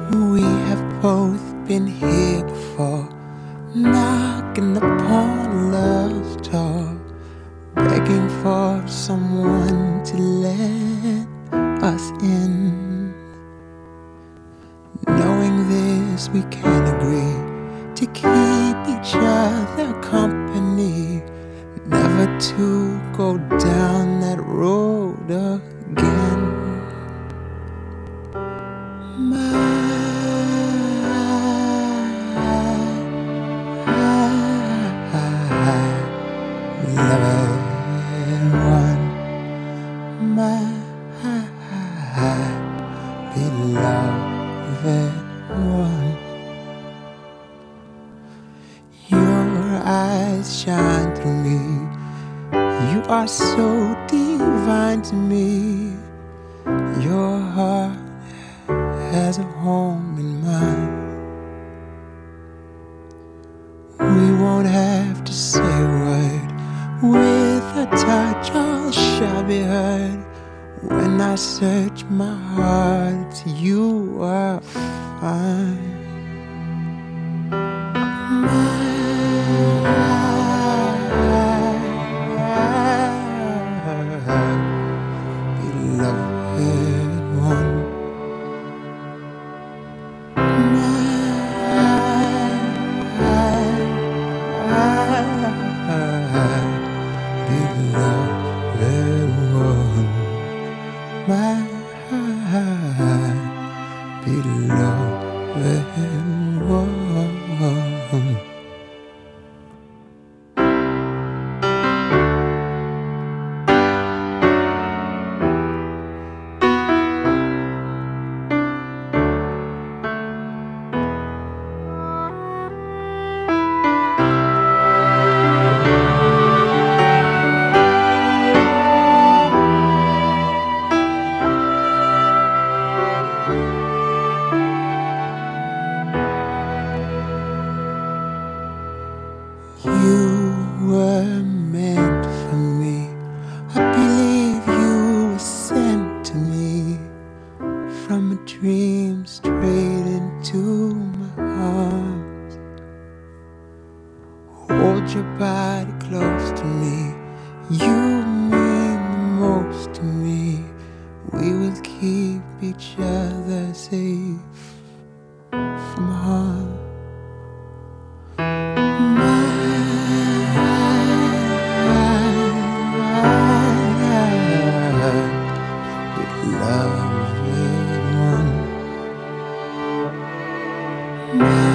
We have both been here before, knocking upon love's door, begging for someone to let us in. Knowing this, we can agree to keep each other company, never to go down that road again. My beloved one, my beloved one. Your eyes shine through me, you are so divine to me. Your heart has a home in mine. We won't have to say a word, with a touch all shall be heard. When I search my heart, you are fine. Beloved one, beloved one, my beloved one. You were meant for me, I believe you were sent to me, from a dream straight into my arms. Hold your body close to me, you mean the most to me. We will keep each other safe from harm. Beloved one,